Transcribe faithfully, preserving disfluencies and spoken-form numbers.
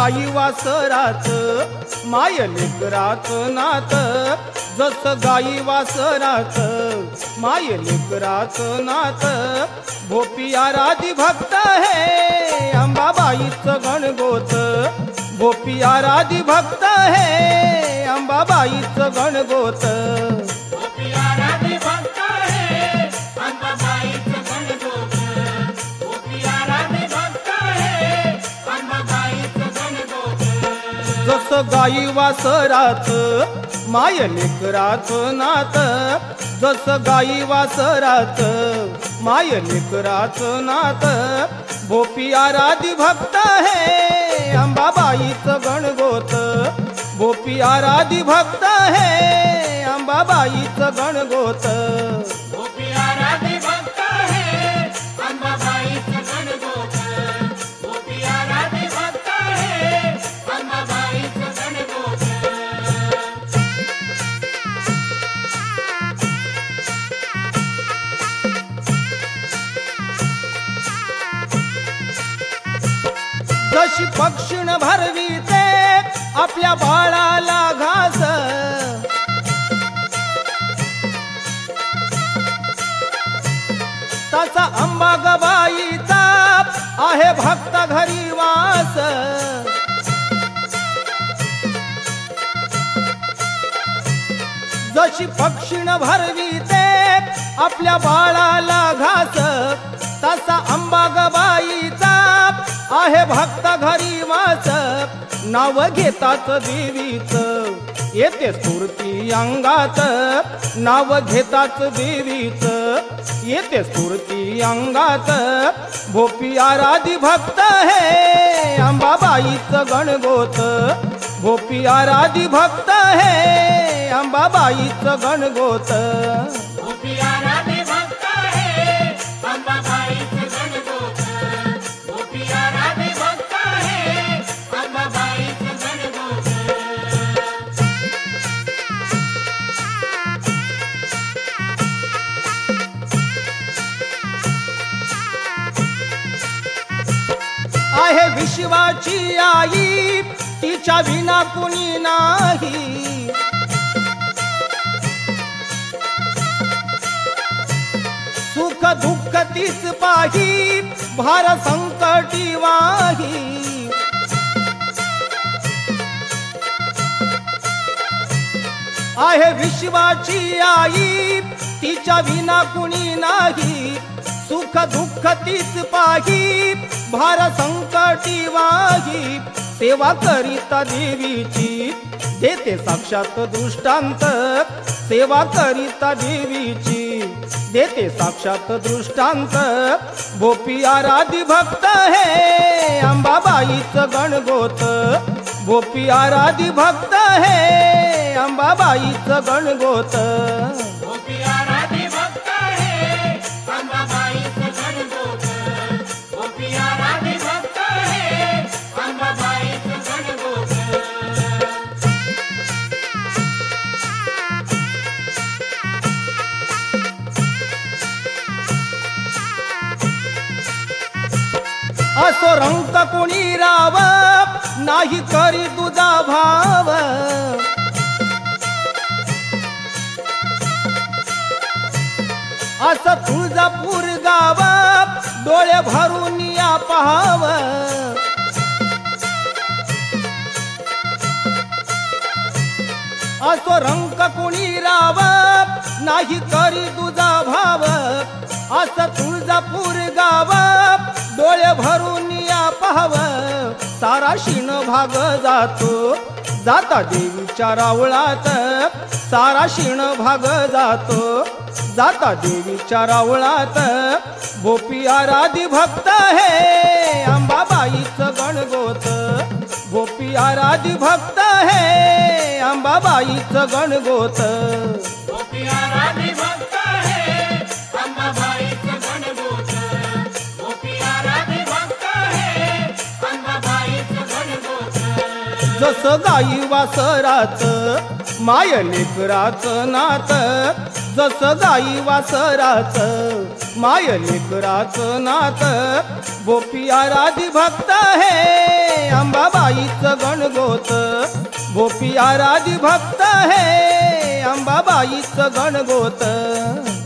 गाई वासराच माय लेकराच नात, जसं गाई वासराच माय लेकराच नात. भोपी आराधी भक्त हे अंबाबाईचं गणगोत, भोपी आराधी भक्त हे अंबाबाईचं गणगोत. भोपी आराधी भक्त हे अंबाबाईचं गणगोत, भोपी आराधी भक्त हे अंबाबाईचं गणगोत. जसं गाई वासराच माय लेकराच नात, जसं गाई वासराच माय लेकराच नात. भोपी आराधी भक्त हे अंबाबाईचं गणगोत, भोपी आराधी भक्त हे अंबाबाईचं गणगोत. भोपी आराधी भक्त हे अंबाबाईचं गणगोत, भोपी आराधी भक्त हे अंबाबाईचं गणगोत. जशी पक्षीण भरविते आपल्या बाळाला घास, तसा अंबाबाईचा आहे भक्त घरी वास. जशी पक्षीण भरविते आपल्या बाळाला घास, तसा अंबाबाईचा आहे भक्त घरी वास. नाव घेतात देवीचं येते स्फूर्ती अंगात, नाव घेतात देवीचं येते स्फूर्ती अंगात. भोपी आराधी भक्त हे अंबाबाईचं गणगोत, भोपी आराधी भक्त हे अंबाबाईचं गणगोत. भोपी आराधी भक्त हे अंबाबाईचं गणगोत, भोपी आराधी भक्त हे अंबाबाईचं गणगोत. आहे विश्वाची आई तिच्या विना कुणी नाही, सुख दुःख तीच पाही भार संकटी वाही. आहे विश्वाची आई तिच्या विना कुणी नाही, सुख दुःख तीच पाही भार संकटी वाही. सेवा करिता देवीची देते साक्षात दृष्टांत, सेवा करिता देवीची देते साक्षात दृष्टांत. भोपी आराधी भक्त हे अंबाबाईचं गणगोत, भोपी आराधी भक्त हे अंबाबाईचं गणगोत. भोपी आराधी भक्त हे अंबाबाईचं गणगोत, भोपी आराधी भक्त हे अंबाबाईचं गणगोत. असो रंक कोणी राव नाही करी तुझा भाव, असं तुळजापूर गाव डोळे भरून या पाहाव. असो रंक कोणी राव नाही करी तुझा भाव, असं तुळजापूर गाव डोळे भरून या पाहाव. सारा शीण भाग जातो जाता देवीच्या रावळात, सारा शीण भाग जातो जाता देवीच्या रावळात. भोपी आराधी भक्त हे अंबाबाईचं गणगोत, भोपी आराधी भक्त हे अंबाबाईचं गणगोत. भोपी आराधी भक्त हे अंबाबाईचं गणगोत, भोपी आराधी भक्त हे अंबाबाईचं गणगोत. जसं गाई वासराच माय लेकराचं नात जसं गाई वासराचं, माय लेकराचं नात गोपी आराधी भक्त हे अंबाबाईचं गणगोत, गोपी आराधी भक्त हे अंबाबाईचं गणगोत.